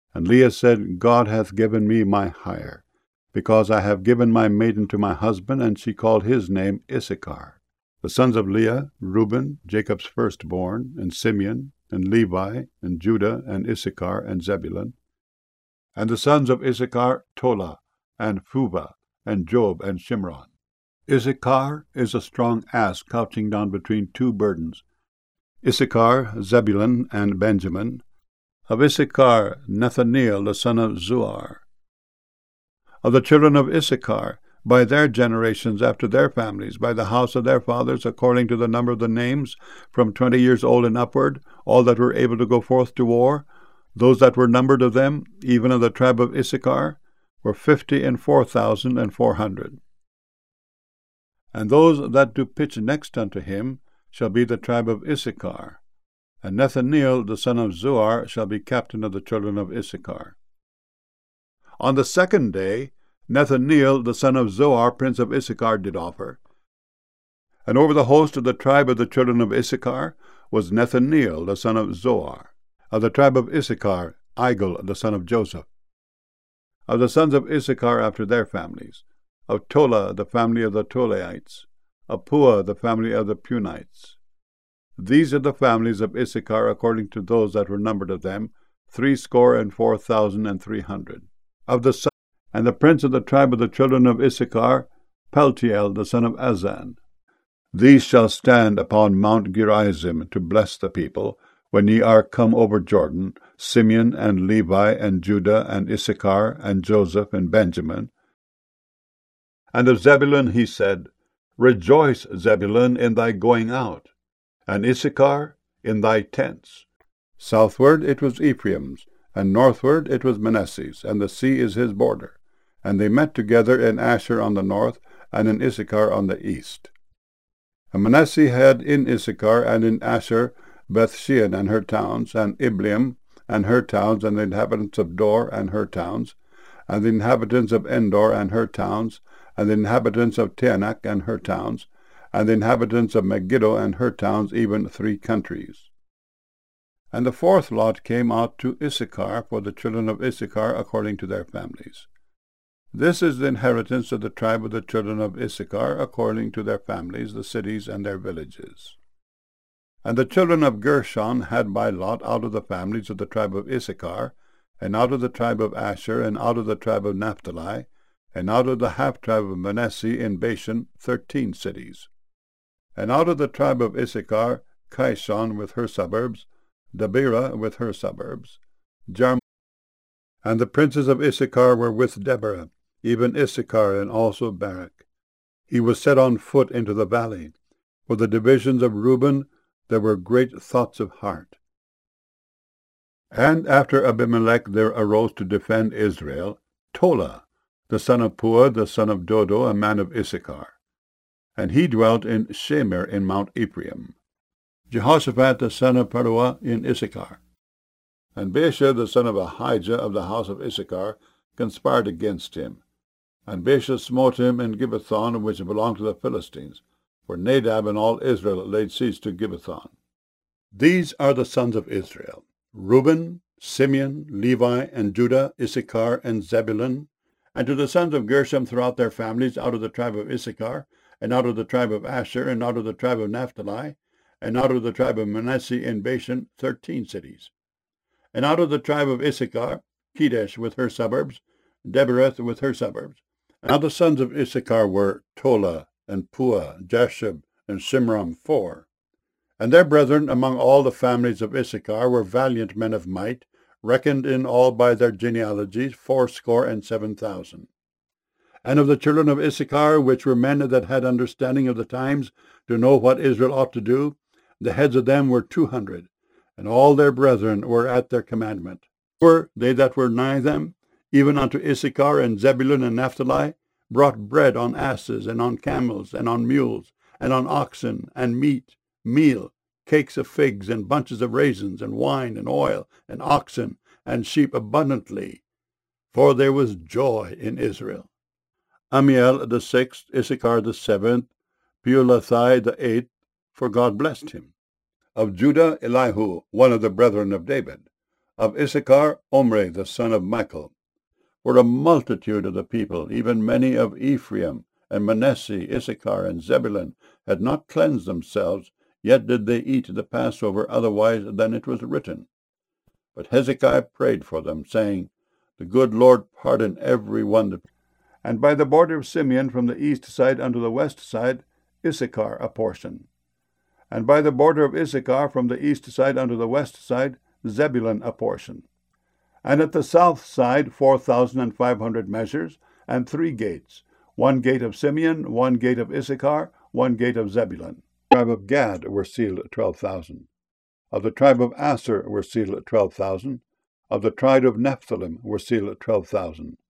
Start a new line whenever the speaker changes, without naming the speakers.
And Leah said, God hath given me my hire, because I have given my maiden to my husband, and she called his name Issachar. The sons of Leah, Reuben, Jacob's firstborn, and Simeon, and Levi, and Judah, and Issachar, and Zebulun. And the sons of Issachar, Tola, and Puvah, and Job, and Shimron. Issachar is a strong ass couching down between two burdens. Issachar, Zebulun, and Benjamin. Of Issachar, Nethaneel, the son of Zuar. Of the children of Issachar, by their generations after their families, by the house of their fathers, according to the number of the names, from 20 years old and upward, all that were able to go forth to war, those that were numbered of them, even of the tribe of Issachar, were 54,400. And those that do pitch next unto him shall be the tribe of Issachar. And Nethaneel, the son of Zuar, shall be captain of the children of Issachar. On the second day, Nethaneel, the son of Zuar, prince of Issachar, did offer. And over the host of the tribe of the children of Issachar was Nethaneel, the son of Zoar. Of the tribe of Issachar, Igal, the son of Joseph. Of the sons of Issachar after their families, of Tola, the family of the Tolaites, of Puah, the family of the Punites. These are the families of Issachar according to those that were numbered of them, 64,300. Of the sons, and the prince of the tribe of the children of Issachar, Paltiel, the son of Azan. These shall stand upon Mount Gerizim to bless the people, when ye are come over Jordan, Simeon and Levi and Judah and Issachar and Joseph and Benjamin. And of Zebulun he said, Rejoice, Zebulun, in thy going out, and Issachar in thy tents. Southward it was Ephraim's, and northward it was Manasseh's, and the sea is his border. And they met together in Asher on the north, and in Issachar on the east. And Manasseh had in Issachar and in Asher Bethshean and her towns, and Ibleam and her towns, and the inhabitants of Dor and her towns, and the inhabitants of Endor and her towns, and the inhabitants of Teanach and her towns, and the inhabitants of Megiddo and her towns, even 3 countries. And the fourth lot came out to Issachar for the children of Issachar according to their families. This is the inheritance of the tribe of the children of Issachar according to their families, the cities and their villages. And the children of Gershon had by lot out of the families of the tribe of Issachar, and out of the tribe of Asher, and out of the tribe of Naphtali, and out of the half-tribe of Manasseh in Bashan, 13 cities. And out of the tribe of Issachar, Kishon with her suburbs, Deborah with her suburbs, Jarmuth. And the princes of Issachar were with Deborah, even Issachar and also Barak. He was set on foot into the valley. For the divisions of Reuben there were great thoughts of heart. And after Abimelech there arose to defend Israel Tola, the son of Puah, the son of Dodo, a man of Issachar. And he dwelt in Shemer in Mount Ephraim. Jehoshaphat the son of Paruah in Issachar. And Baasha the son of Ahijah of the house of Issachar conspired against him. And Baasha smote him in Gibbethon, which belonged to the Philistines, for Nadab and all Israel laid siege to Gibbethon. These are the sons of Israel, Reuben, Simeon, Levi, and Judah, Issachar, and Zebulun. And to the sons of Gershom throughout their families, out of the tribe of Issachar, and out of the tribe of Asher, and out of the tribe of Naphtali, and out of the tribe of Manasseh in Bashan, 13 cities. And out of the tribe of Issachar, Kedesh with her suburbs, Debereth with her suburbs. And now the sons of Issachar were Tola, and Puah, Jashub, and Shimram, 4. And their brethren among all the families of Issachar were valiant men of might, reckoned in all by their genealogies 77,000. And of the children of Issachar, which were men that had understanding of the times, to know what Israel ought to do, the heads of them were 200, and all their brethren were at their commandment. For they that were nigh them, even unto Issachar and Zebulun and Naphtali, brought bread on asses, and on camels, and on mules, and on oxen, and meat, meal, cakes of figs, and bunches of raisins, and wine, and oil, and oxen, and sheep abundantly. For there was joy in Israel. Amiel the 6th, Issachar the 7th, Peulathai the 8th, for God blessed him. Of Judah, Elihu, one of the brethren of David. Of Issachar, Omri the son of Machel. For a multitude of the people, even many of Ephraim, and Manasseh, Issachar, and Zebulun, had not cleansed themselves, yet did they eat the Passover otherwise than it was written. But Hezekiah prayed for them, saying, The good Lord pardon every one. And by the border of Simeon from the east side unto the west side, Issachar a portion. And by the border of Issachar from the east side unto the west side, Zebulun a portion. And at the south side 4,500 measures, and 3 gates, 1 gate of Simeon, 1 gate of Issachar, 1 gate of Zebulun. The tribe of Gad were sealed at 12,000. Of the tribe of Aser were sealed at 12,000. Of the tribe of Nephthalim were sealed at 12,000.